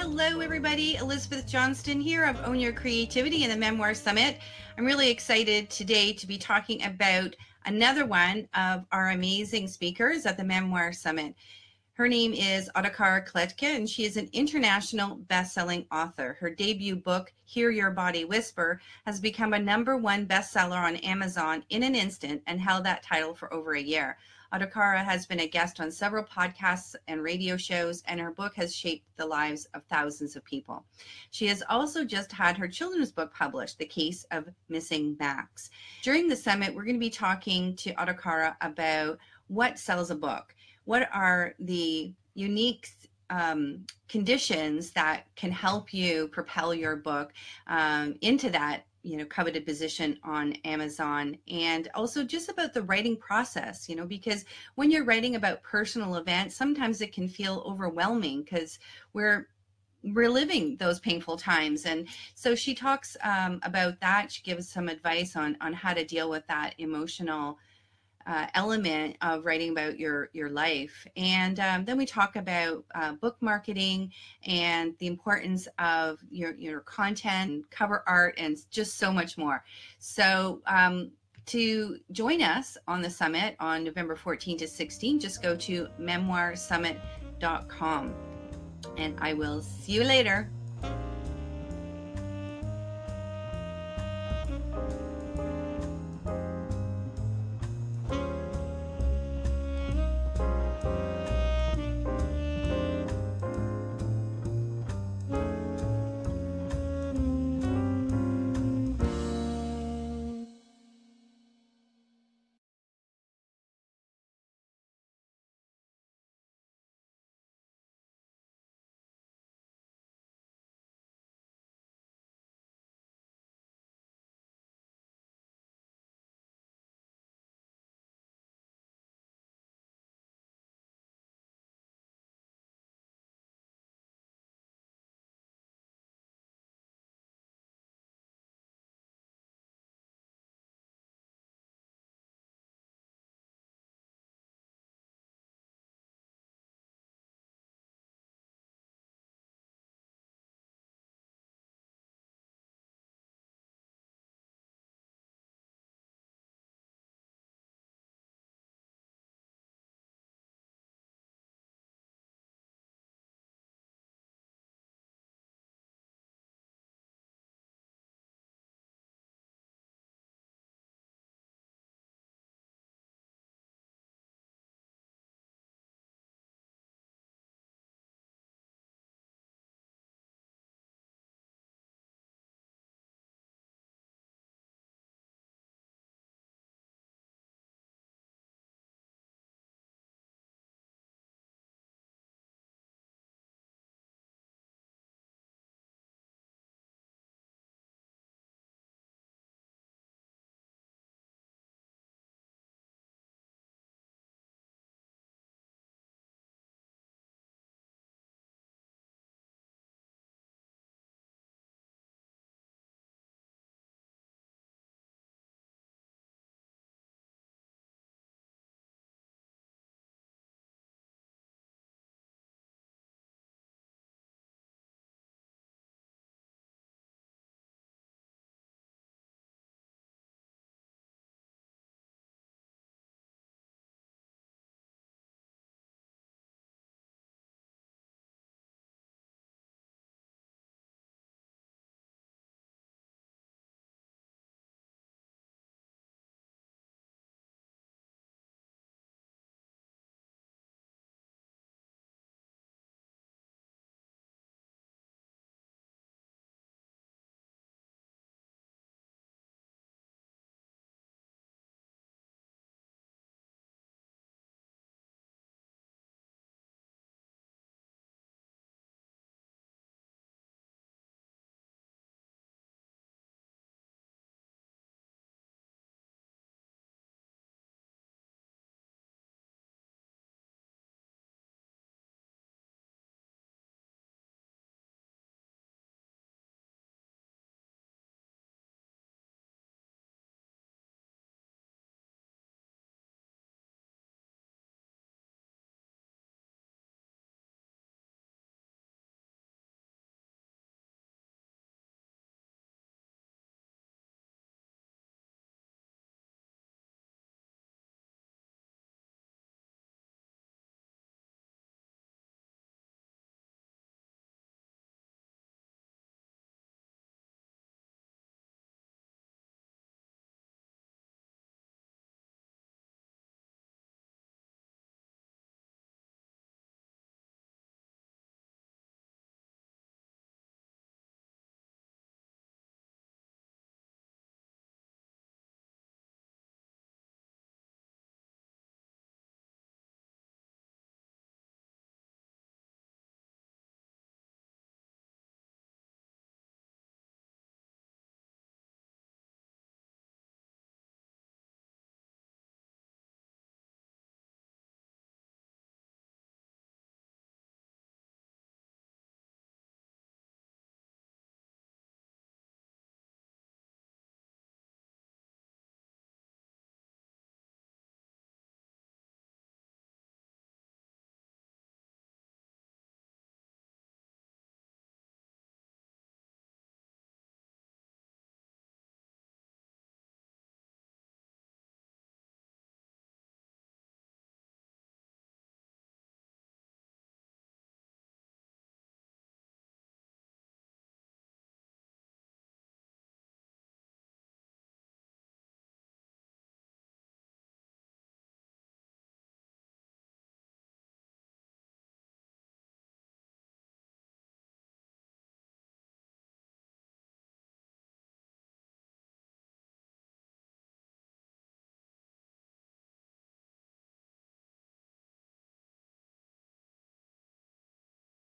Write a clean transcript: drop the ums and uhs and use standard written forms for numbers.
Hello, everybody. Elizabeth Johnston here of Own Your Creativity and the Memoir Summit. I'm really excited today to be talking about another one of our amazing speakers at the Memoir Summit. Her name is Ottokar Klettke, and she is an international best-selling author. Her debut book, Hear Your Body Whisper, has become a #1 bestseller on Amazon in an instant and held that title for over a year. Ottokar has been a guest on several podcasts and radio shows, and her book has shaped the lives of thousands of people. She has also just had her children's book published, The Case of Missing Max. During the summit, we're going to be talking to Ottokar about what sells a book. What are the unique conditions that can help you propel your book into that coveted position on Amazon, and also just about the writing process, because when you're writing about personal events, sometimes it can feel overwhelming because we're reliving those painful times. And so she talks about that. She gives some advice on how to deal with that emotional element of writing about your life. And then we talk about book marketing and the importance of your content, cover art, and just so much more. So to join us on the summit on November 14 to 16, just go to memoirsummit.com. And I will see you later.